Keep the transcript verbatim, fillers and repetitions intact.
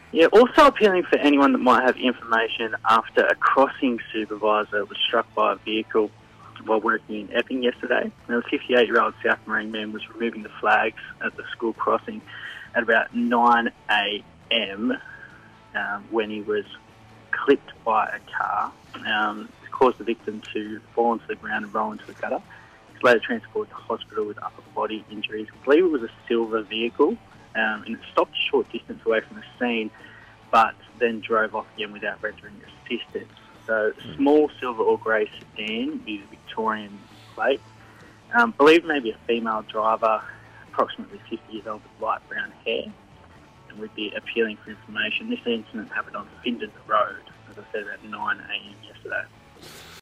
Yeah, also appealing for anyone that might have information after a crossing supervisor was struck by a vehicle while working in Epping yesterday. Now, a fifty-eight-year-old South Marine man was removing the flags at the school crossing at about nine a m um, when he was clipped by a car. Um, it caused the victim to fall onto the ground and roll into the gutter. He's later transported to hospital with upper body injuries. I believe it was a silver vehicle, um, and it stopped a short distance away from the scene, but then drove off again without rendering assistance. So, small silver or grey sedan with Victorian plate. Um, believed maybe a female driver, approximately fifty years old, with light brown hair, and would be appealing for information. This incident happened on Findon Road, as I said, at nine a m yesterday.